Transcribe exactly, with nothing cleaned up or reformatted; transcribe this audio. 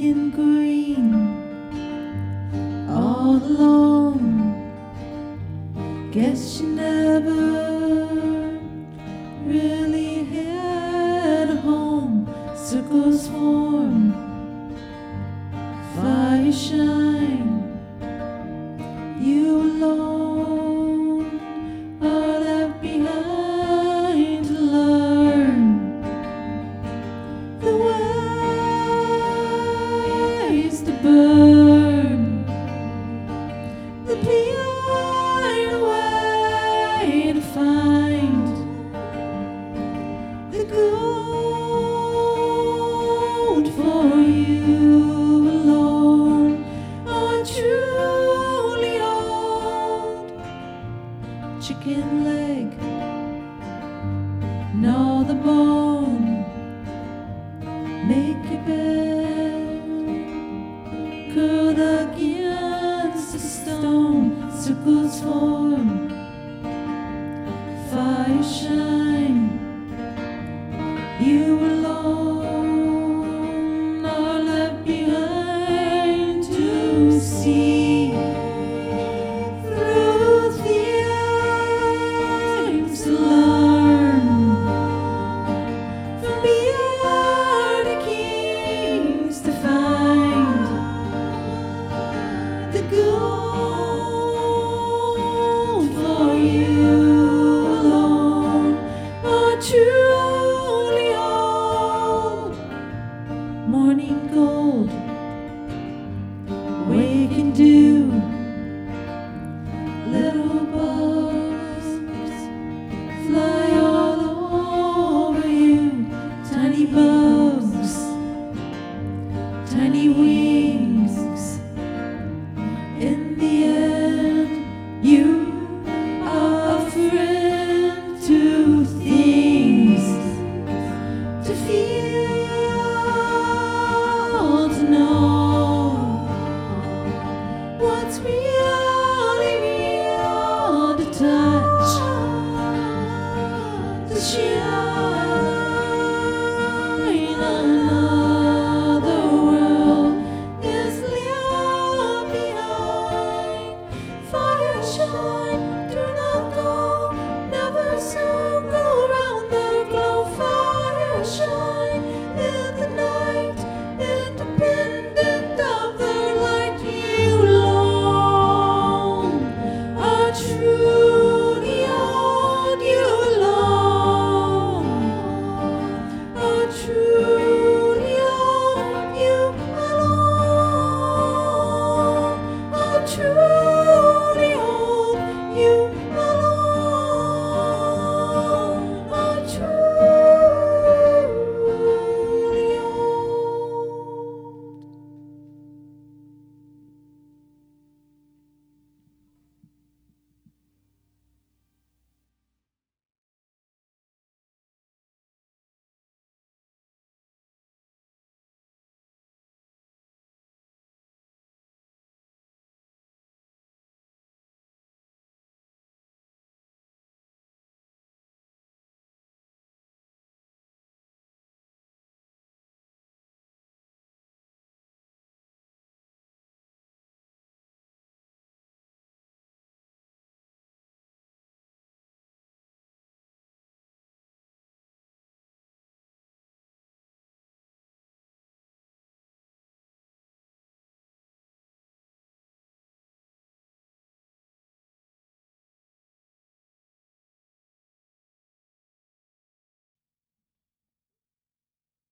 and green, all alone. Guess you never really had a home. Circles form, fire shine. You alone are left behind to learn the ways to burn, the pure way to find the gold for you alone. Oh, truly old chicken leg, gnaw the bone, make your bed, curled against the stone. Circles form, fire shine. You alone are left behind to see through things to learn from beyond the kings to find the gold for you alone. Oh, truly old morning gold, waking dew, little bugs fly all over you. Tiny bugs, tiny wings. In the end, you are a friend to things, to feel, to know what's really real, to touch, to share.